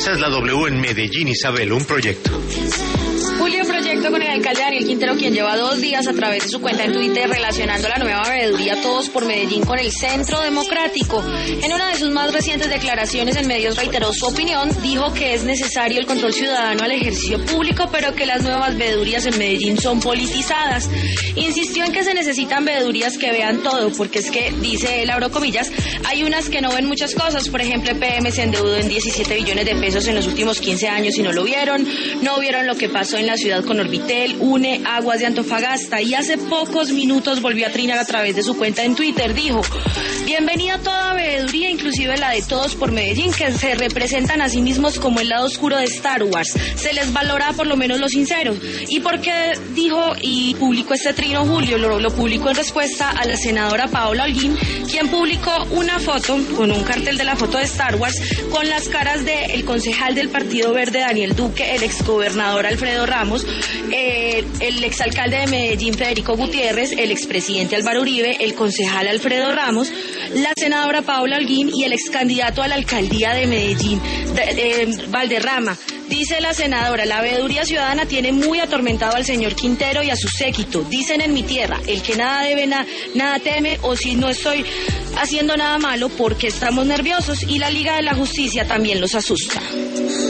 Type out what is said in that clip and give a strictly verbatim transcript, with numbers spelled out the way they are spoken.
Esa es la W en Medellín, Isabel, un proyecto. Julio, proyecto con el alcalde Daniel Quintero, quien lleva dos días a través de su cuenta en Twitter relacionando la nueva veeduría Todos por Medellín con el Centro Democrático. En una de sus más recientes declaraciones en medios reiteró su opinión, dijo que es necesario el control ciudadano al ejercicio público, pero que las nuevas veedurías en Medellín son politizadas. Insistió en que se necesitan veedurías que vean todo, porque es que, dice él, abro comillas, hay unas que no ven muchas cosas. Por ejemplo, E P M se endeudó en diecisiete billones de pesos en los últimos quince años y no lo vieron, no vieron lo que pasó en la ciudad con Orbitel, UNE, Aguas de Antofagasta, y hace pocos minutos volvió a trinar a través de su cuenta en Twitter. Dijo, bienvenida a toda veeduría, inclusive la de Todos por Medellín, que se representan a sí mismos como el lado oscuro de Star Wars. Se les valora por lo menos lo sincero. ¿Y por qué dijo y publicó este trino Julio? Lo, lo publicó en respuesta a la senadora Paola Holguín, quien publicó una foto con un cartel de la foto de Star Wars con las caras del concejal del Partido Verde Daniel Duque, el exgobernador Alfredo Ramos, eh, el exalcalde de Medellín Federico Gutiérrez, el expresidente Álvaro Uribe, el concejal Alfredo Ramos, la senadora Paola Holguín y el excandidato a la alcaldía de Medellín, de, eh, Valderrama. Dice la senadora, la veeduría ciudadana tiene muy atormentado al señor Quintero y a su séquito. Dicen en mi tierra, el que nada debe, na, nada teme, o si no estoy haciendo nada malo, porque estamos nerviosos, y la Liga de la Justicia también los asusta.